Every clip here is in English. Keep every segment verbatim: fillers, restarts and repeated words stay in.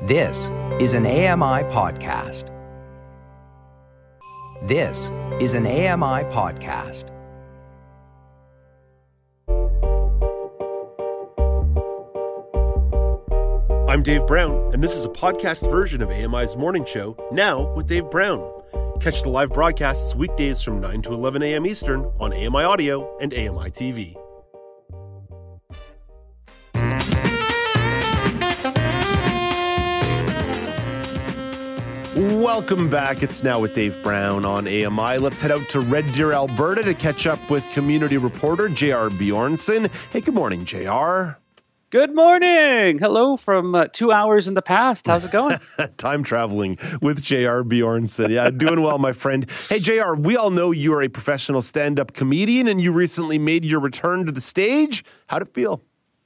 This is an A M I podcast. This is an A M I podcast. I'm Dave Brown, and this is a podcast version of A M I's Morning Show, Now with Dave Brown. Catch the live broadcasts weekdays from nine to eleven a.m. Eastern on A M I Audio and A M I T V. Welcome back. It's Now with Dave Brown on A M I. Let's head out to Red Deer, Alberta to catch up with community reporter J R Bjornson. Hey, good morning, J R. Good morning. Hello from uh, two hours in the past. How's it going? Time traveling with J R Bjornson. Yeah, doing well, my friend. Hey, J R, we all know you are a professional stand-up comedian, and you recently made your return to the stage. How'd it feel?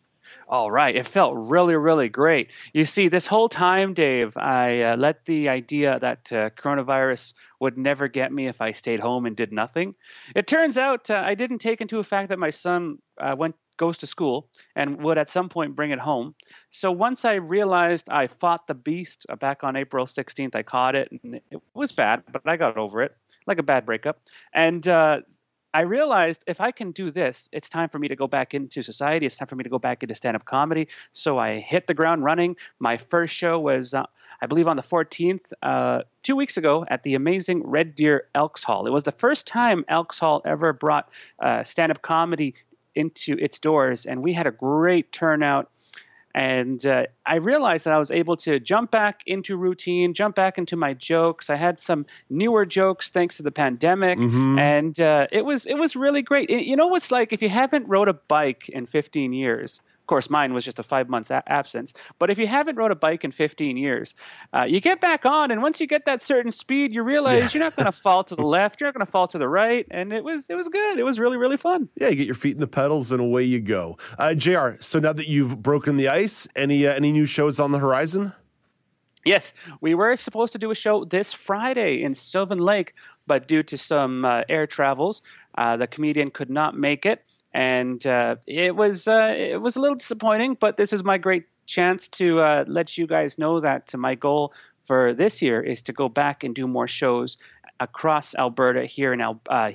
All right. It felt really, really great. You see, this whole time, Dave, I uh, let the idea that uh, coronavirus would never get me if I stayed home and did nothing. It turns out uh, I didn't take into effect that my son uh, went goes to school and would at some point bring it home. So once I realized I fought the beast uh, back on April sixteenth, I caught it, and it was bad, but I got over it, like a bad breakup. And uh, I realized if I can do this, it's time for me to go back into society. It's time for me to go back into stand-up comedy. So I hit the ground running. My first show was, uh, I believe, on the fourteenth, uh, two weeks ago at the amazing Red Deer Elks Hall. It was the first time Elks Hall ever brought uh, stand-up comedy into its doors, and we had a great turnout. And uh, I realized that I was able to jump back into routine, jump back into my jokes. I had some newer jokes thanks to the pandemic, mm-hmm. and uh, it was it was really great. You know what's like if you haven't rode a bike in fifteen years. Of course, mine was just a five months a- absence. But if you haven't rode a bike in fifteen years, uh, you get back on, and once you get that certain speed, you realize yeah. you're not going to fall to the left, you're not going to fall to the right, and it was it was good. It was really really fun. Yeah, you get your feet in the pedals, and away you go. Uh, J R, so now that you've broken the ice, any uh, any new shows on the horizon? Yes, we were supposed to do a show this Friday in Sylvan Lake, but due to some uh, air travels, uh, the comedian could not make it. And uh, it was uh, it was a little disappointing, but this is my great chance to uh, let you guys know that my goal for this year is to go back and do more shows across Alberta here in Al- uh,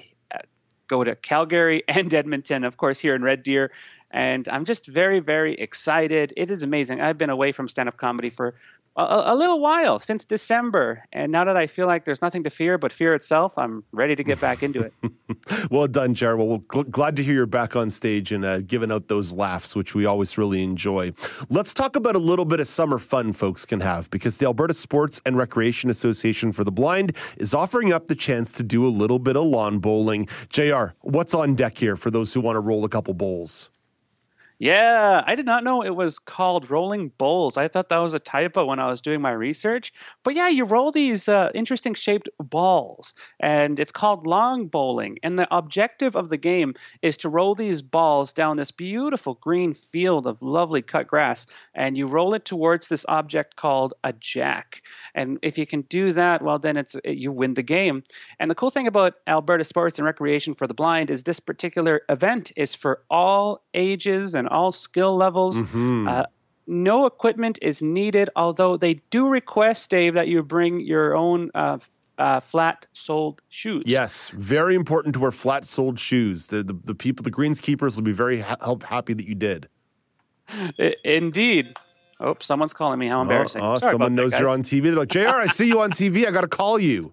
go to Calgary and Edmonton, of course, here in Red Deer. And I'm just very, very excited. It is amazing. I've been away from stand-up comedy for a, a little while, since December. And now that I feel like there's nothing to fear but fear itself, I'm ready to get back into it. Well done, Jared. Well, we're glad to hear you're back on stage and uh, giving out those laughs, which we always really enjoy. Let's talk about a little bit of summer fun folks can have, because the Alberta Sports and Recreation Association for the Blind is offering up the chance to do a little bit of lawn bowling. J R, what's on deck here for those who want to roll a couple bowls? Yeah, I did not know it was called rolling bowls. I thought that was a typo when I was doing my research. But yeah, you roll these uh, interesting shaped balls, and it's called long bowling. And the objective of the game is to roll these balls down this beautiful green field of lovely cut grass, and you roll it towards this object called a jack. And if you can do that, well, then it's you win the game. And the cool thing about Alberta Sports and Recreation for the Blind is this particular event is for all ages and all skill levels. Mm-hmm. Uh, no equipment is needed, although they do request, Dave, that you bring your own uh, uh, flat-soled shoes. Yes, very important to wear flat-soled shoes. The, the the people, the greenskeepers, will be very ha- happy that you did. I- indeed. Oh, someone's calling me. How embarrassing. Oh, oh someone knows that, you're on T V. They're like, J R, I see you on T V. I got to call you.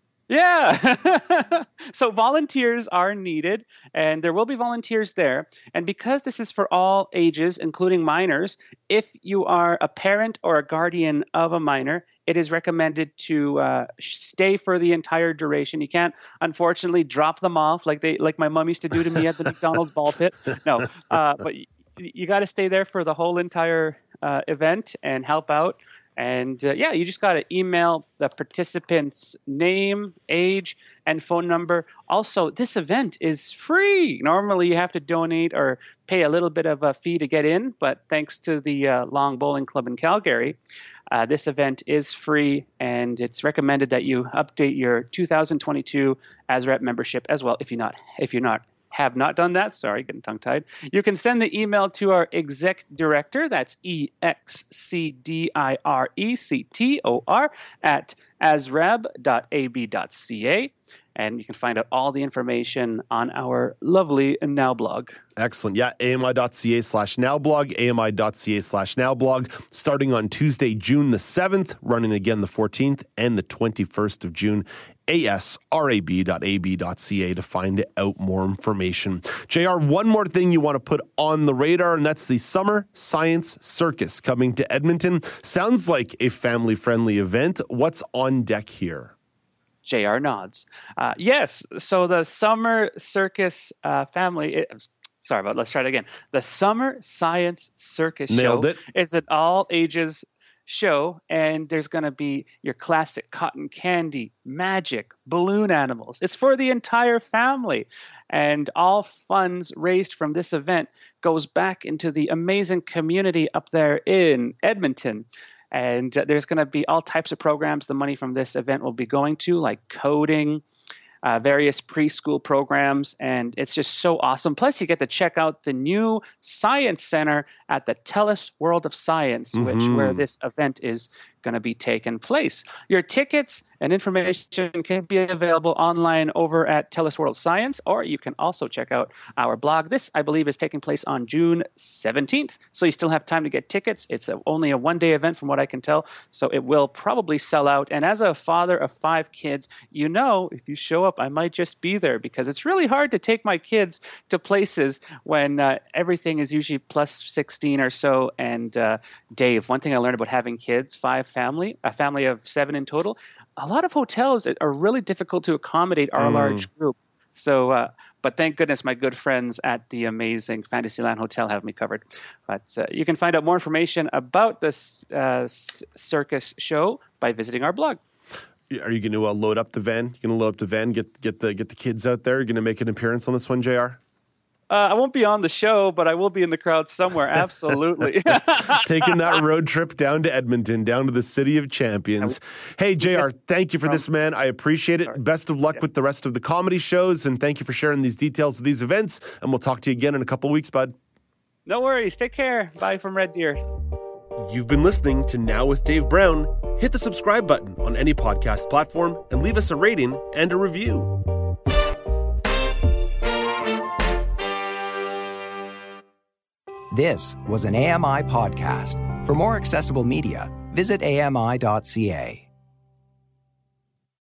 Yeah. So volunteers are needed, and there will be volunteers there. And because this is for all ages, including minors, if you are a parent or a guardian of a minor, it is recommended to uh, stay for the entire duration. You can't, unfortunately, drop them off like they like my mom used to do to me at the McDonald's ball pit. No, uh, but you, you got to stay there for the whole entire uh, event and help out. And uh, yeah, you just got to email the participant's name, age, and phone number. Also, this event is free. Normally, you have to donate or pay a little bit of a fee to get in, but thanks to the uh, Long Bowling Club in Calgary, uh, this event is free, and it's recommended that you update your two thousand twenty-two A S R E P membership as well if you're not if you're not have not done that, sorry, getting tongue-tied, you can send the email to our exec director, that's E X C D I R E C T O R, at asrab dot a b dot c a. And you can find out all the information on our lovely Now blog. Excellent. Yeah, ami.ca slash nowblog, ami.ca slash nowblog, starting on Tuesday, June the seventh, running again the fourteenth and the twenty-first of June. asrab dot a b dot c a to find out more information. J R, one more thing you want to put on the radar, and that's the Summer Science Circus coming to Edmonton. Sounds like a family-friendly event. What's on deck here? J R nods. Uh, yes, so the Summer Circus uh, family, it, sorry about, let's try it again. The Summer Science Circus Nailed show it. is an all ages show, and there's going to be your classic cotton candy, magic, balloon animals. It's for the entire family, and all funds raised from this event goes back into the amazing community up there in Edmonton. And uh, there's going to be all types of programs the money from this event will be going to, like coding, uh, various preschool programs, and it's just so awesome. Plus, you get to check out the new Science Center at the TELUS World of Science, mm-hmm. which where this event is going to be taking place. Your tickets and information can be available online over at TELUS World Science, or you can also check out our blog. This, I believe, is taking place on June seventeenth, so you still have time to get tickets. It's a, only a one-day event from what I can tell, so it will probably sell out. And as a father of five kids, you know, if you show up, I might just be there, because it's really hard to take my kids to places when uh, everything is usually plus sixteen or so. And uh, Dave, one thing I learned about having kids, five family, a family of seven in total, a lot of hotels are really difficult to accommodate our mm. large group. So, uh, but thank goodness my good friends at the amazing Fantasyland Hotel have me covered. But uh, you can find out more information about this uh, circus show by visiting our blog. Are you going to uh, load up the van? You going to load up the van, get get the get the kids out there? You're going to make an appearance on this one, J R? Uh, I won't be on the show, but I will be in the crowd somewhere. Absolutely. Taking that road trip down to Edmonton, down to the City of Champions. Hey, J R, thank you for this, man. I appreciate it. Best of luck yeah. with the rest of the comedy shows, and thank you for sharing these details of these events. And we'll talk to you again in a couple weeks, bud. No worries. Take care. Bye from Red Deer. You've been listening to Now with Dave Brown. Hit the subscribe button on any podcast platform and leave us a rating and a review. This was an A M I podcast. For more accessible media, visit A M I dot C A.